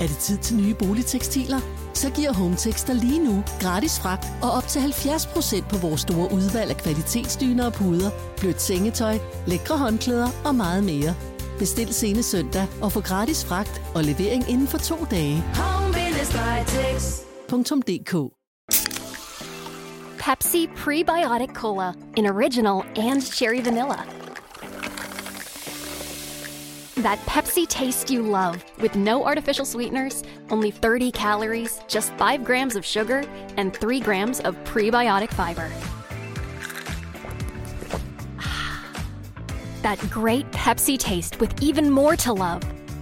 Er det tid til nye boligtekstiler? Så giver Hometex dig lige nu gratis fragt og op til 70% på vores store udvalg af kvalitetsdyner og puder, blødt sengetøj, lækre håndklæder og meget mere. Bestil senest søndag og få gratis fragt og levering inden for 2 dage. Home-tex.dk Pepsi Prebiotic Cola in original and cherry vanilla. That Pepsi taste you love, with no artificial sweeteners, only 30 calories, just 5 grams of sugar, and 3 grams of prebiotic fiber. That great Pepsi taste with even more to love.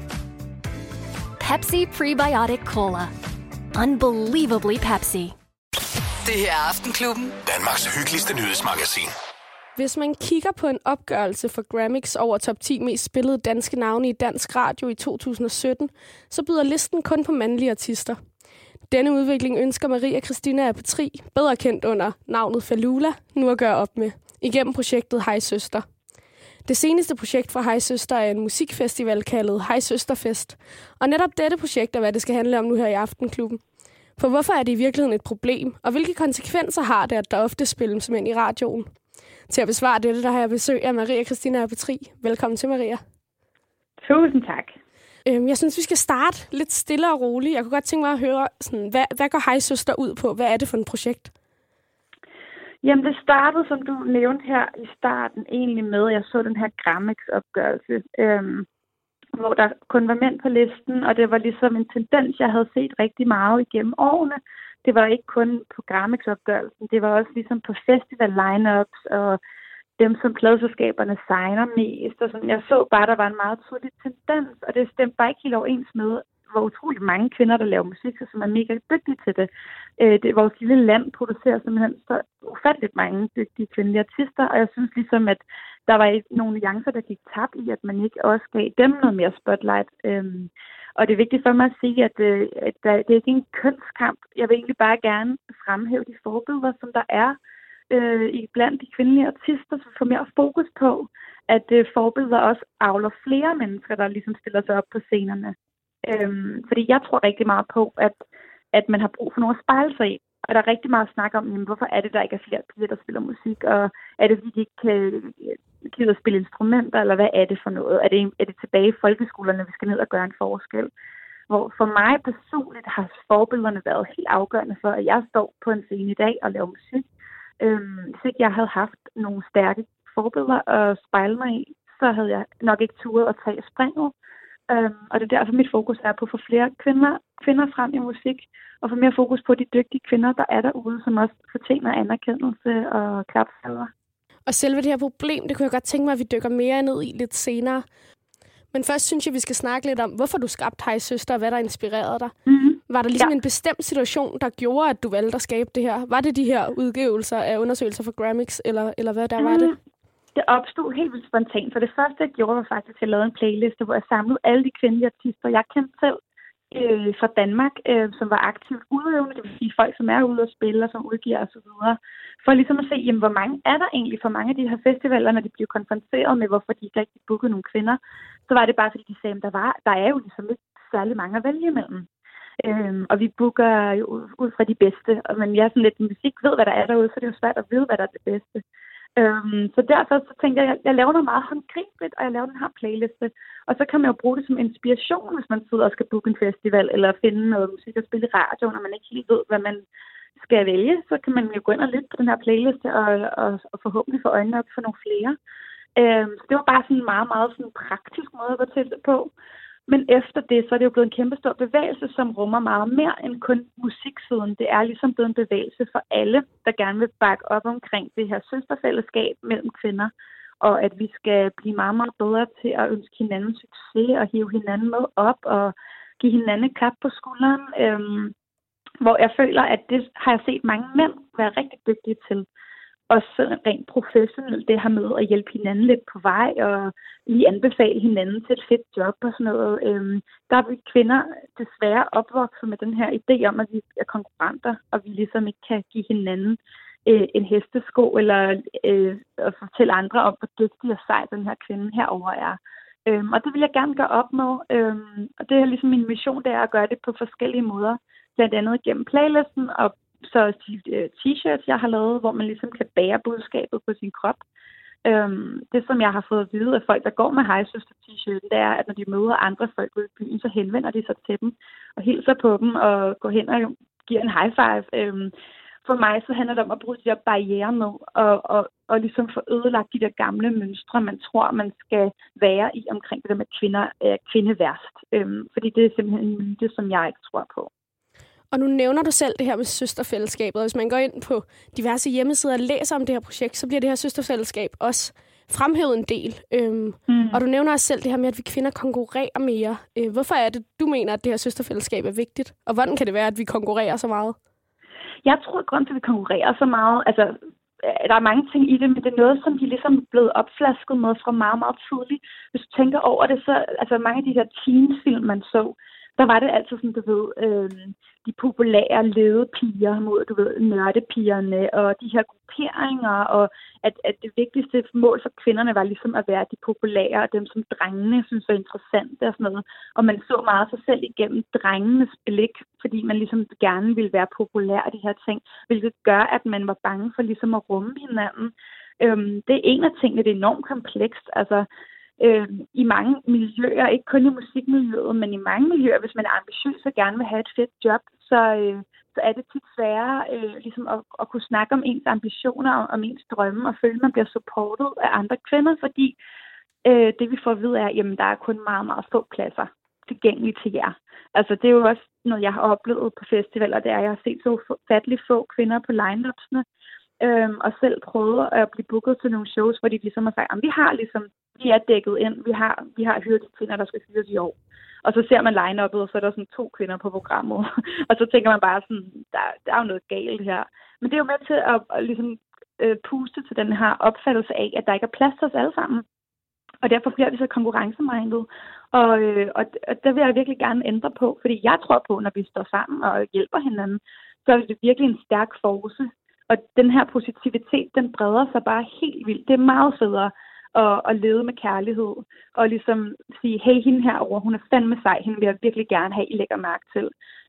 Pepsi Prebiotic Cola. Unbelievably Pepsi. Det her er Aftenklubben, Danmarks hyggeligste nyhedsmagasin. Hvis man kigger på en opgørelse for Grammys over top 10 mest spillede danske navne i dansk radio i 2017, så byder listen kun på mandlige artister. Denne udvikling ønsker Maria Christina Apatri, bedre kendt under navnet Falula, nu at gøre op med, igennem projektet Hej Søster. Det seneste projekt fra Hej Søster er en musikfestival kaldet Hej Søsterfest, og netop dette projekt er, hvad det skal handle om nu her i Aftenklubben. For hvorfor er det i virkeligheden et problem, og hvilke konsekvenser har det, at der ofte spilles mænd i radioen? Til at besvare dette, der har jeg besøg af Maria Christina Apatri. Velkommen til, Maria. Tusind tak. Jeg synes, vi skal starte lidt stille og roligt. Jeg kunne godt tænke mig at høre, sådan, hvad går Hej Søster ud på? Hvad er det for et projekt? Jamen, det startede, som du nævnte her i starten, egentlig med, at jeg så den her Grammys-opgørelse, hvor der kun var mænd på listen, og det var ligesom en tendens, jeg havde set rigtig meget igennem årene. Det var ikke kun på Grammys-opgørelsen, det var også ligesom på festival-lineups og dem, som pladeselskaberne signer mest. Og sådan. Jeg så bare, der var en meget tydelig tendens, og det stemte bare ikke helt overens med, hvor utroligt mange kvinder, der laver musik, som er mega dygtige til det. Vores lille land producerer simpelthen så ufatteligt mange dygtige kvindelige artister, og jeg synes ligesom, at der var nogle nuancer, der gik tabt i, at man ikke også gav dem noget mere spotlight. Og det er vigtigt for mig at sige, at det er ikke en kønskamp. Jeg vil egentlig bare gerne fremhæve de forbilleder, som der er blandt de kvindelige artister, så får mere fokus på, at forbilleder også avler flere mennesker, der ligesom stiller sig op på scenerne. Fordi jeg tror rigtig meget på, at man har brug for noget at spejle sig i. Og der er rigtig meget snak om, jamen, hvorfor er det, der ikke er flere piger, der spiller musik? Og er det, fordi de ikke kan at spille instrumenter? Eller hvad er det for noget? Er det tilbage i folkeskolerne, vi skal ned og gøre en forskel? Hvor for mig personligt har forbillederne været helt afgørende for, at jeg står på en scene i dag og laver musik. Hvis ikke jeg havde haft nogle stærke forbilleder at spejle mig i, så havde jeg nok ikke turet at tage springet. Og det er derfor, mit fokus er på at få flere kvinder frem i musik, og få mere fokus på de dygtige kvinder, der er derude, som også fortjener anerkendelse og klapsalver. Og selve det her problem, det kunne jeg godt tænke mig, at vi dykker mere ned i lidt senere. Men først synes jeg, vi skal snakke lidt om, hvorfor du skabte Hej Søster, og hvad der inspirerede dig. Mm-hmm. Var der ligesom en bestemt situation, der gjorde, at du valgte at skabe det her? Var det de her udgivelser af undersøgelser for Grammys, eller hvad der var det? Det opstod helt vildt spontant. For det første, jeg gjorde, var faktisk, at jeg lavede en playliste, hvor jeg samlede alle de kvindelige artister, jeg kendte selv fra Danmark, som var aktivt udøvende, det vil sige folk, som er ude og spille, og som udgiver osv. For ligesom at se, jamen, hvor mange er der egentlig for mange af de her festivaler, når de bliver konfronteret med, hvorfor de ikke rigtig bookede nogle kvinder. Så var det bare, fordi de sagde, at der er jo ligesom ikke særlig mange at vælge imellem. Og vi booker jo ud fra de bedste. Men jeg er sådan lidt, hvis ikke ved, hvad der er derude, så er det jo svært at vide, hvad der er det bedste. Så derfor så tænkte jeg, at jeg laver noget meget håndgribeligt, og jeg laver den her playliste. Og så kan man jo bruge det som inspiration, hvis man sidder og skal booke en festival, eller finde noget musik at spille i radio, når man ikke helt ved, hvad man skal vælge. Så kan man jo gå ind og lytte på den her playliste, og forhåbentlig få øjnene op for nogle flere. Så det var bare sådan en meget, meget sådan praktisk måde at gå til det på. Men efter det, så er det jo blevet en kæmpestor bevægelse, som rummer meget mere end kun musiksiden. Det er ligesom blevet en bevægelse for alle, der gerne vil bakke op omkring det her søsterfællesskab mellem kvinder. Og at vi skal blive meget, meget bedre til at ønske hinanden succes og hive hinanden med op og give hinanden et klap på skulderen. Hvor jeg føler, at det har jeg set mange mænd være rigtig dygtige til. Også rent professionelt, det her med at hjælpe hinanden lidt på vej og lige anbefale hinanden til et fedt job og sådan noget. Der er vi kvinder desværre opvokset med den her idé om, at vi er konkurrenter, og vi ligesom ikke kan give hinanden en hestesko eller at fortælle andre om, hvor dygtig og sej den her kvinde herover er. Og det vil jeg gerne gøre op med. Og det er ligesom min mission, det er at gøre det på forskellige måder. Blandt andet gennem playlisten, og så t-shirts, jeg har lavet, hvor man ligesom kan bære budskabet på sin krop. Det, som jeg har fået at vide af folk, der går med hejsøster t-shirt, det er, at når de møder andre folk ude i byen, så henvender de sig til dem og hilser på dem og går hen og giver en high five. For mig så handler det om at bryde de der barrierer ned og ligesom få ødelagt de der gamle mønstre, man tror, man skal være i omkring det der med kvinder er kvindeværst. Fordi det er simpelthen en myte, som jeg ikke tror på. Og nu nævner du selv det her med søsterfællesskabet, og hvis man går ind på diverse hjemmesider og læser om det her projekt, så bliver det her søsterfællesskab også fremhævet en del. Og du nævner også selv det her med, at vi kvinder konkurrerer mere. Hvorfor er det, du mener, at det her søsterfællesskab er vigtigt? Og hvordan kan det være, at vi konkurrerer så meget? Jeg tror, at grunden til, at vi konkurrerer så meget, altså, der er mange ting i det, men det er noget, som de ligesom er blevet opflasket med fra meget, meget tidligt. Hvis du tænker over det, så altså mange af de her teensfilm, man så, der var det altid sådan, du ved, de populære ledepiger mod, du ved, nørdepigerne og de her grupperinger, og at det vigtigste mål for kvinderne var ligesom at være de populære, og dem som drengene synes var interessante og sådan noget. Og man så meget sig selv igennem drengenes blik, fordi man ligesom gerne ville være populær af de her ting, hvilket gør, at man var bange for ligesom at rumme hinanden. Det er en af tingene, det er enormt komplekst, altså i mange miljøer, ikke kun i musikmiljøet, men i mange miljøer, hvis man er ambitiøs og gerne vil have et fedt job, så er det tit sværere ligesom at kunne snakke om ens ambitioner, om ens drømme, og føle, at man bliver supportet af andre kvinder, fordi det vi får at vide er, at der er kun meget, meget få pladser tilgængelige til jer. Altså det er jo også noget, jeg har oplevet på festivaler, det er, at jeg har set så fattelig få kvinder på line-upsene, og selv prøvet at blive booket til nogle shows, hvor de ligesom har sagt, at vi er dækket ind, vi har hyret de kvinder, der skal hyres i år. Og så ser man line-uppet, og så er der sådan 2 kvinder på programmet. Og så tænker man bare sådan, der er jo noget galt her. Men det er jo med til at ligesom puste til den her opfattelse af, at der ikke er plads til os alle sammen. Og derfor bliver vi så konkurrencemindet. Og det vil jeg virkelig gerne ændre på, fordi jeg tror på, når vi står sammen og hjælper hinanden, så er det virkelig en stærk force. Og den her positivitet, den breder sig bare helt vildt. Det er meget federe at leve med kærlighed. Og ligesom sige, hey, hende herovre, hun er fandme sej, hende vil jeg virkelig gerne have, I lægger mærke til.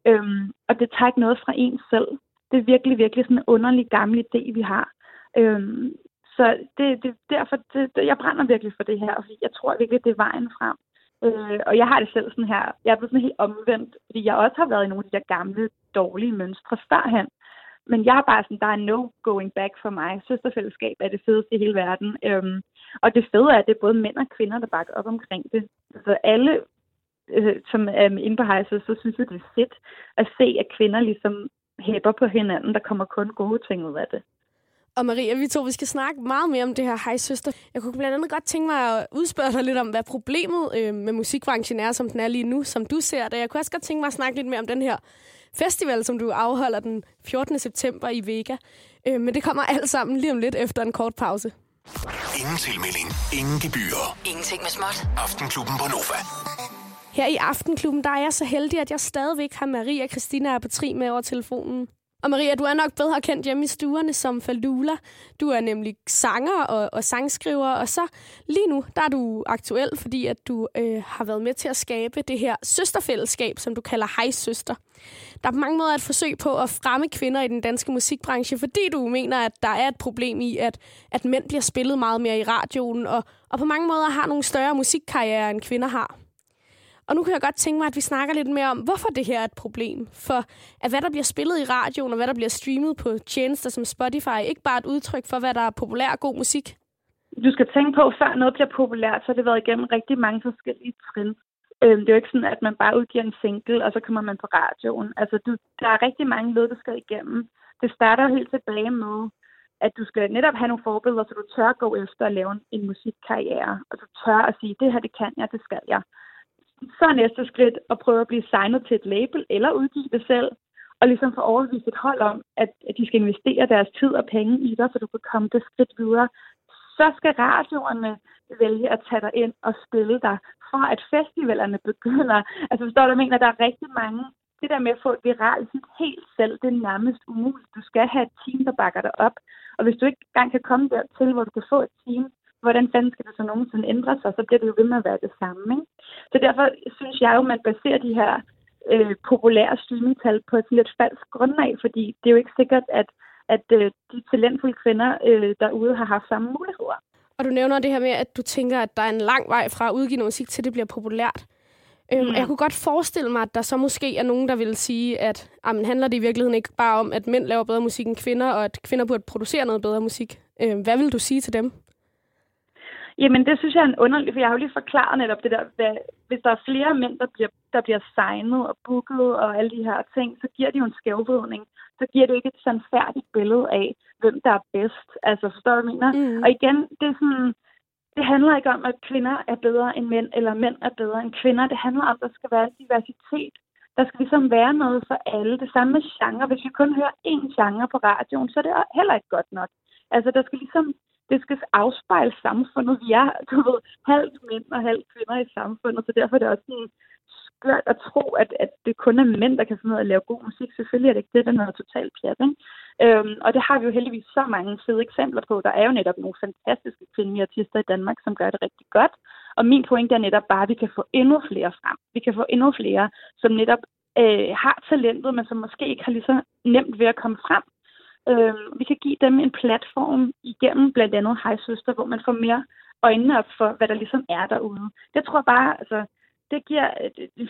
Og det tager ikke noget fra en selv. Det er virkelig, virkelig sådan en underlig gammel idé, vi har. Så det derfor, jeg brænder virkelig for det her, fordi jeg tror virkelig, det er vejen frem. Og jeg har det selv sådan her, jeg er blevet sådan helt omvendt, fordi jeg også har været i nogle af de der gamle, dårlige mønstre førhen. Men jeg er bare sådan, der er no going back for mig. Søsterfællesskab er det fedeste i hele verden. Og det fede er, at det er både mænd og kvinder, der bakker op omkring det. Altså alle, som er inde på hejse, så synes jeg, det er fedt at se, at kvinder ligesom hæpper på hinanden. Der kommer kun gode ting ud af det. Og Maria, vi skal snakke meget mere om det her Hej Søster. Jeg kunne blandt andet godt tænke mig at udspørge dig lidt om, hvad problemet med musikbranchen er, som den er lige nu, som du ser det. Jeg kunne også godt tænke mig at snakke lidt mere om den her festival, som du afholder den 14. september i Vega. Men det kommer alt sammen lige om lidt efter en kort pause. Ingen tilmelding, ingen gebyrer. Ingenting med småt. Aftenklubben på Nova. Her i Aftenklubben, der er jeg så heldig, at jeg stadigvæk har Maria Christina Apatri med over telefonen. Og Maria, du er nok bedre kendt hjemme i stuerne som Falula. Du er nemlig sanger og sangskriver, og så lige nu, der er du aktuel, fordi at du har været med til at skabe det her søsterfællesskab, som du kalder Hej Søster. Der er på mange måder et forsøg på at fremme kvinder i den danske musikbranche, fordi du mener, at der er et problem i, at mænd bliver spillet meget mere i radioen, og på mange måder har nogle større musikkarrierer, end kvinder har. Og nu kan jeg godt tænke mig, at vi snakker lidt mere om, hvorfor det her er et problem. For at hvad der bliver spillet i radioen, og hvad der bliver streamet på tjenester som Spotify, ikke bare et udtryk for, hvad der er populær og god musik. Du skal tænke på, før noget bliver populært, så har det været igennem rigtig mange forskellige trin. Det er jo ikke sådan, at man bare udgiver en single, og så kommer man på radioen. Altså, der er rigtig mange led, der skal igennem. Det starter helt tilbage med, at du skal netop have nogle forbilleder, så du tør gå efter at lave en musikkarriere. Og du tør at sige, det her, det kan jeg, det skal jeg. Så er næste skridt at prøve at blive signet til et label, eller udgive det selv, og ligesom få overbevist et hold om, at de skal investere deres tid og penge i dig, så du kan komme det skridt videre. Så skal radioerne vælge at tage dig ind og spille dig, for at festivalerne begynder. Altså forstår du, jeg mener, der er rigtig mange. Det der med at få et viralt hit helt selv, det er nærmest umuligt. Du skal have et team, der bakker dig op. Og hvis du ikke engang kan komme dertil, hvor du kan få et team, hvordan fanden skal det så nogensinde ændre sig? Så bliver det jo ved med at være det samme, ikke? Så derfor synes jeg jo, at man baserer de her populære streamingtal på et lidt falsk grundlag, fordi det er jo ikke sikkert, at de talentfulde kvinder derude har haft samme muligheder. Og du nævner det her med, at du tænker, at der er en lang vej fra at udgive noget musik til det bliver populært. Jeg kunne godt forestille mig, at der så måske er nogen, der vil sige, at handler det i virkeligheden ikke bare om, at mænd laver bedre musik end kvinder, og at kvinder burde producere noget bedre musik. Hvad vil du sige til dem? Jamen, det synes jeg er en underlig, for jeg har jo lige forklaret netop det der, hvis der er flere mænd, der bliver signet og booket og alle de her ting, så giver det jo en skævvridning. Så giver det ikke et sandfærdigt billede af, hvem der er bedst. Altså, forstår du, hvad jeg mener? Og igen, det er sådan, det handler ikke om, at kvinder er bedre end mænd, eller mænd er bedre end kvinder. Det handler om, at der skal være diversitet. Der skal ligesom være noget for alle. Det samme med genre. Hvis vi kun hører én genre på radioen, så er det heller ikke godt nok. Altså, der skal ligesom, det skal afspejle samfundet. Vi er, halvt mænd og halvt kvinder i samfundet, så derfor er det også sådan skørt at tro, at det kun er mænd, der kan finde ud af at lave god musik. Selvfølgelig er det ikke det, der er noget totalt pjat, ikke? Og det har vi jo heldigvis så mange fede eksempler på. Der er jo netop nogle fantastiske kvindelige artister i Danmark, som gør det rigtig godt. Og min pointe er netop bare, at vi kan få endnu flere frem. Vi kan få endnu flere, som netop har talentet, men som måske ikke har lige så nemt ved at komme frem. Vi kan give dem en platform igennem blandt andet Hej Søster, hvor man får mere øjnene op for, hvad der ligesom er derude. Det tror jeg bare, altså, det giver et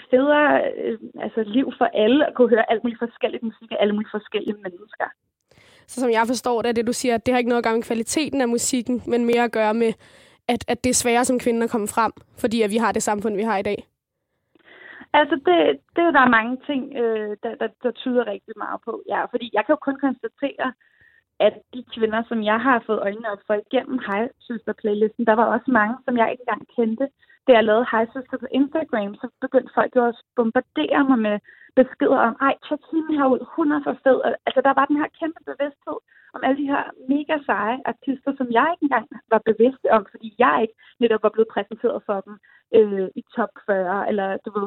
federe liv for alle at kunne høre alt muligt forskelligt musik af alle mulige forskellige mennesker. Så som jeg forstår det du siger, at det har ikke noget at gøre med kvaliteten af musikken, men mere at gøre med, at det er sværere som kvinde at komme frem, fordi at vi har det samfund, vi har i dag. Altså, der er mange ting, der tyder rigtig meget på. Ja, fordi jeg kan jo kun konstatere, at de kvinder, som jeg har fået øjnene op for igennem Hej Søster-playlisten, der var også mange, som jeg ikke engang kendte. Da jeg lavede Hej Søster på Instagram, så begyndte folk jo også at bombardere mig med beskeder om, tjek hende herud, hun er for fed. Altså, der var den her kæmpe bevidsthed om alle de her mega seje artister, som jeg ikke engang var bevidst om, fordi jeg ikke netop var blevet præsenteret for dem i top 40, eller du ved,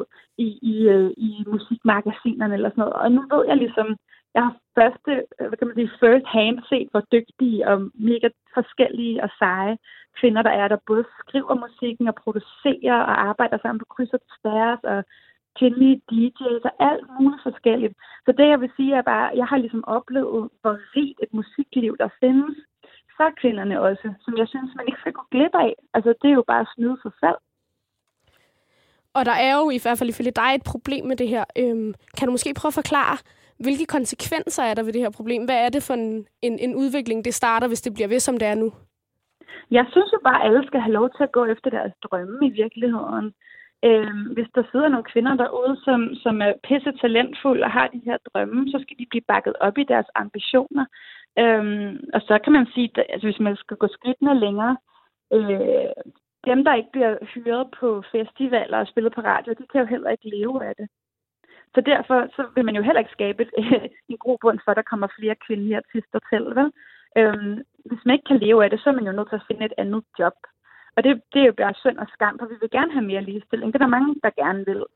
i musikmagasinerne eller sådan noget. Og nu ved jeg ligesom, jeg har first hand set, hvor dygtige og mega forskellige og seje kvinder der er, der både skriver musikken og producerer og arbejder sammen på kryds og tværs og kvindelige DJ's og alt muligt forskelligt. Så det, jeg vil sige, er bare, at jeg har ligesom oplevet, hvor rigt et musikliv der findes for kvinderne også, som jeg synes, man ikke skal gå glip af. Altså, det er jo bare snyde for salg. Og der er jo i hvert fald ifølge dig et problem med det her. Kan du måske prøve at forklare, hvilke konsekvenser er der ved det her problem? Hvad er det for en udvikling, det starter, hvis det bliver ved, som det er nu? Jeg synes jo bare, at alle skal have lov til at gå efter deres drømme i virkeligheden. Hvis der sidder nogle kvinder derude, som er pisse talentfulde og har de her drømme, så skal de blive bakket op i deres ambitioner. Og så kan man sige, at hvis man skal gå skridtene længere, dem, der ikke bliver hyret på festivaler og spillet på radio, de kan jo heller ikke leve af det. Så derfor så vil man jo heller ikke skabe en grobund for, at der kommer flere kvindelige artister til, vel? Hvis man ikke kan leve af det, så er man jo nødt til at finde et andet job. Og det er jo bare synd og skam, for vi vil gerne have mere ligestilling. Det er der mange, der gerne vil.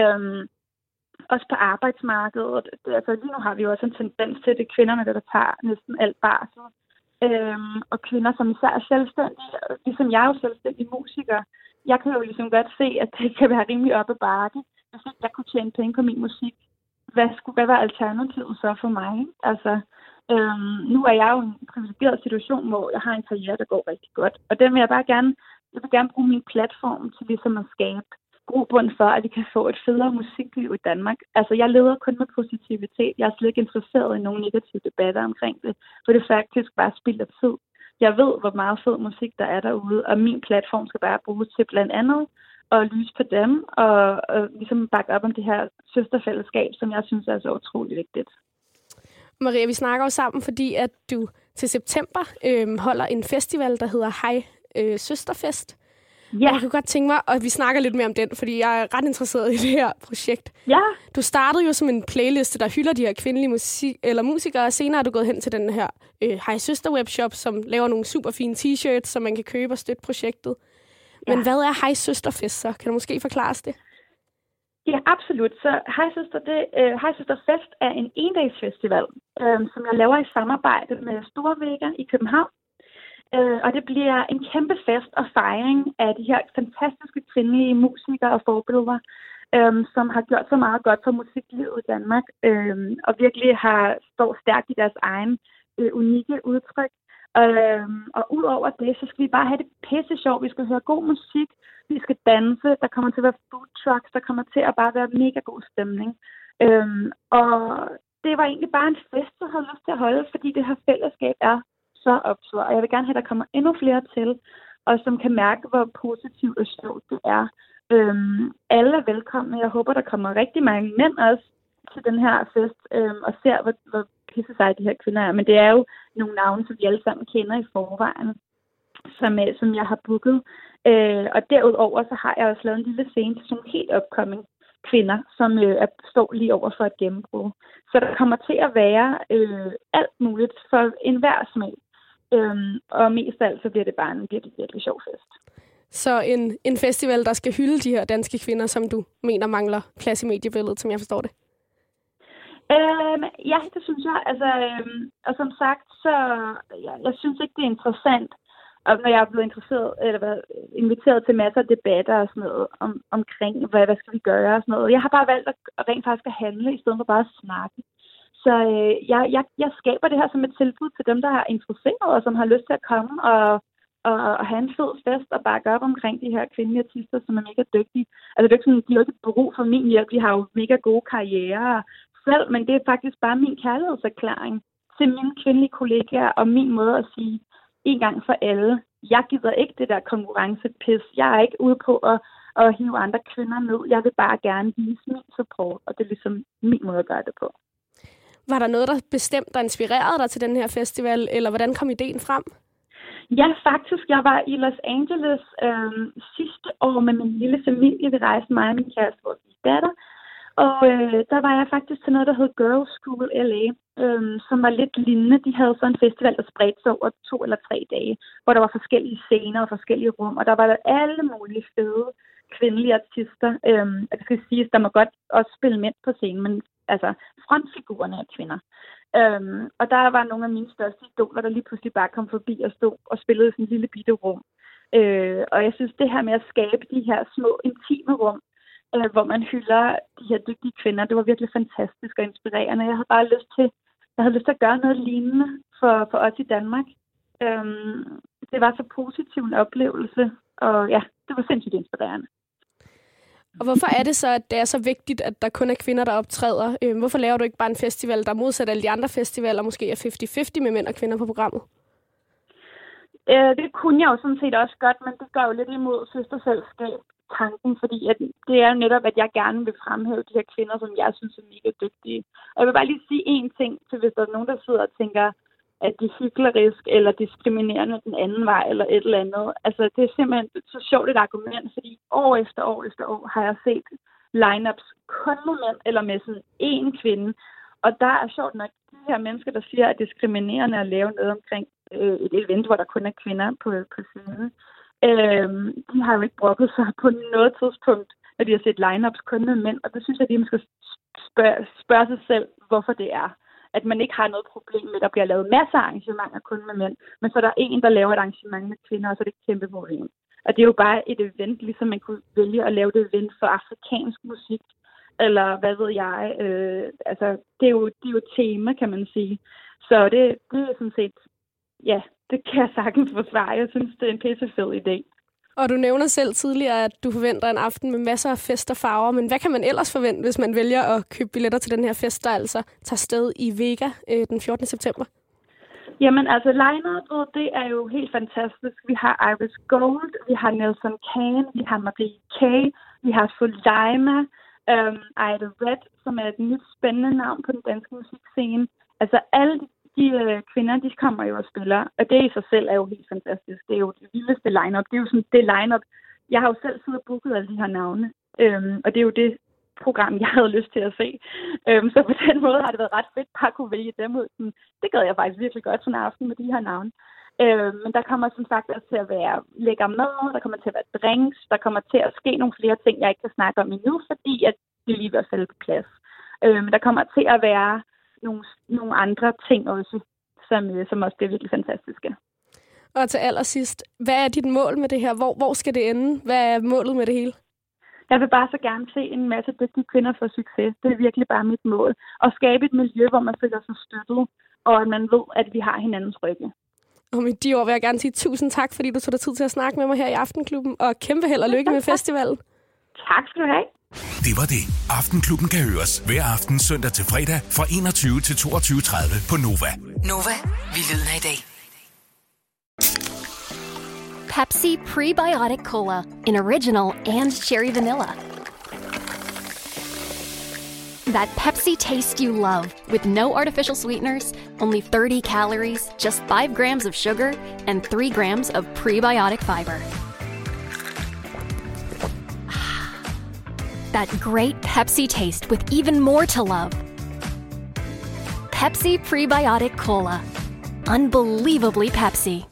Også på arbejdsmarkedet. Altså lige nu har vi jo også en tendens til, at det er kvinderne, der tager næsten alt barsel. Og kvinder, som især er selvstændige, ligesom jeg er jo selvstændig musiker. Jeg kan jo ligesom godt se, at det kan være rimelig op ad bakke. Hvis ikke jeg kunne tjene penge på min musik, hvad var alternativet så for mig? Altså, nu er jeg jo i en privilegeret situation, hvor jeg har en karriere, der går rigtig godt. Og den vil jeg vil gerne bruge min platform til ligesom at skabe grobund for, at vi kan få et federe musikliv i Danmark. Altså, jeg leder kun med positivitet. Jeg er slet ikke interesseret i nogle negative debatter omkring det, for det er faktisk bare spild af tid. Jeg ved, hvor meget fed musik der er derude, og min platform skal bare bruges til blandt andet at lyse på dem, og ligesom bakke op om det her søsterfællesskab, som jeg synes er så utroligt vigtigt. Maria, vi snakker jo sammen, fordi at du til september holder en festival, der hedder Hej Søsterfest. Ja. Og jeg kunne godt tænke mig, at vi snakker lidt mere om den, fordi jeg er ret interesseret i det her projekt. Ja. Du startede jo som en playliste, der hylder de her kvindelige musikere, og senere er du gået hen til den her Hej Søster webshop, som laver nogle super fine t-shirts, som man kan købe og støtte projektet. Men hvad er Hej Søsterfest så? Kan du måske forklare det? Ja, absolut. Så Hej Søsterfest er en endagsfestival, som jeg laver i samarbejde med Storvega i København. Og det bliver en kæmpe fest og fejring af de her fantastiske kvindelige musikere og forbilleder, som har gjort så meget godt for musiklivet i Danmark, og virkelig står stærkt i deres egen unikke udtryk. Og udover det, så skal vi bare have det pisse sjovt. Vi skal høre god musik, vi skal danse, der kommer til at være food trucks, der kommer til at bare være mega god stemning. Og det var egentlig bare en fest, jeg havde lyst til at holde, fordi det her fællesskab er så optur. Og jeg vil gerne have, at der kommer endnu flere til, og som kan mærke, hvor positivt og sjovt det er. Alle er velkomne. Jeg håber, der kommer rigtig mange mænd også til den her fest, og ser, hvor pisse sig de her kvinder er. Men det er jo nogle navne, som vi alle sammen kender i forvejen, som jeg har booket. Og derudover så har jeg også lavet en lille scene til sådan helt upcoming kvinder, som står lige over for et gennembrud. Så der kommer til at være alt muligt for enhver smag. Og mest af alt, så bliver det bare en virkelig, virkelig sjov fest. Så en festival, der skal hylde de her danske kvinder, som du mener mangler plads i mediebilledet, som jeg forstår det? Ja, det synes jeg. Og som sagt, så jeg synes ikke, det er interessant, og når jeg er blevet inviteret til masser af debatter og sådan noget omkring, hvad skal vi gøre og sådan noget. Jeg har bare valgt at rent faktisk at handle, i stedet for bare at snakke. Så jeg skaber det her som et tilbud til dem, der er interesseret, og som har lyst til at komme og have en fed fest og bakke op omkring de her kvindelige artister, som er mega dygtige. Altså det er ikke sådan, de har ikke brug for min hjælp, de har jo mega gode karrierer selv, men det er faktisk bare min kærlighedserklæring til mine kvindelige kollegaer, og min måde at sige en gang for alle, jeg gider ikke det der konkurrencepis, jeg er ikke ude på at hive andre kvinder ned, jeg vil bare gerne vise min support, og det er ligesom min måde at gøre det på. Var der noget, der bestemt, der inspirerede dig til den her festival, eller hvordan kom ideen frem? Ja, faktisk. Jeg var i Los Angeles sidste år med min lille familie. Vi rejste mig og min kæreste, vores datter. Og der var jeg faktisk til noget, der hed Girls School LA, som var lidt lignende. De havde så en festival, der spredte sig over 2 eller 3 dage, hvor der var forskellige scener og forskellige rum. Og der var alle mulige fede kvindelige artister. Det skal siges, der må godt også spille mænd på scenen, men altså frontfigurerne er kvinder. Og der var nogle af mine største idoler, der lige pludselig bare kom forbi og stod og spillede i sådan en lille bitte rum. Og jeg synes, det her med at skabe de her små, intime rum, hvor man hylder de her dygtige kvinder, det var virkelig fantastisk og inspirerende. Jeg havde bare lyst til at gøre noget lignende for os i Danmark. Det var så positiv en oplevelse, og ja, det var sindssygt inspirerende. Og hvorfor er det så, at det er så vigtigt, at der kun er kvinder, der optræder? Hvorfor laver du ikke bare en festival, der modsat alle de andre festivaler måske er 50-50 med mænd og kvinder på programmet? Det kunne jeg jo sådan set også godt, men det går jo lidt imod søsterselskab-tanken, fordi at det er jo netop, at jeg gerne vil fremhæve de her kvinder, som jeg synes er mega dygtige. Og jeg vil bare lige sige én ting, til hvis der er nogen, der sidder og tænker, at det er hyklerisk eller diskriminerende den anden vej eller et eller andet. Altså, det er simpelthen så sjovt et argument, fordi år efter år har jeg set lineups kun med mænd eller med sådan én kvinde. Og der er sjovt nok de her mennesker, der siger, at det er diskriminerende at lave noget omkring et event, hvor der kun er kvinder på scenen. De har jo ikke brokket sig på noget tidspunkt, når de har set lineups kun med mænd. Og det synes jeg, at de skal spørge sig selv, hvorfor det er. At man ikke har noget problem med, at der bliver lavet masser af arrangementer kun med mænd, men så er der en, der laver et arrangement med kvinder, og så er det et kæmpe problem. Og det er jo bare et event, ligesom man kunne vælge at lave et event for afrikansk musik, eller hvad ved jeg. Det er jo et tema, kan man sige. Så det er sådan set, ja, det kan jeg sagtens forsvare. Jeg synes, det er en pissefed idé. Og du nævner selv tidligere, at du forventer en aften med masser af fest og farver, men hvad kan man ellers forvente, hvis man vælger at købe billetter til den her fest, der altså tager sted i Vega den 14. september? Jamen altså, line-up'et, det er jo helt fantastisk. Vi har Iris Gold, vi har Nelson Kane, vi har Marie K, vi har Soleima, Ida Red, som er et nyt spændende navn på den danske musikscene. Altså alle de kvinder, de kommer jo og spiller, og det i sig selv er jo helt fantastisk. Det er jo det vildeste line-up. Det er jo sådan det line-up. Jeg har jo selv siddet og booket alle de her navne, og det er jo det program, jeg havde lyst til at se. Så på den måde har det været ret fedt bare at kunne vælge dem ud. Det gad jeg faktisk virkelig godt sådan en aften med de her navne. Men der kommer som sagt også til at være lækker mad, der kommer til at være drinks, der kommer til at ske nogle flere ting, jeg ikke kan snakke om endnu, fordi at det lige vil falde på plads. Men der kommer til at være nogle andre ting også, som også bliver virkelig fantastiske. Og til allersidst, hvad er dit mål med det her? Hvor skal det ende? Hvad er målet med det hele? Jeg vil bare så gerne se en masse dygtige kvinder få succes. Det er virkelig bare mit mål. Og skabe et miljø, hvor man føler sig støttet, og at man ved, at vi har hinandens rygge. Og med de ord vil jeg gerne sige tusind tak, fordi du tog dig tid til at snakke med mig her i Aftenklubben. Og kæmpe held og lykke med festivalen. Tak skal du have. Det var det. Aftenklubben kan høres hver aften søndag til fredag fra 21 til 22:30 på Nova. Nova, vi lyden af i dag. Pepsi Prebiotic Cola in original and cherry vanilla. That Pepsi taste you love with no artificial sweeteners, only 30 calories, just 5 grams of sugar, and 3 grams of prebiotic fiber. That great Pepsi taste with even more to love. Pepsi Prebiotic Cola. Unbelievably Pepsi.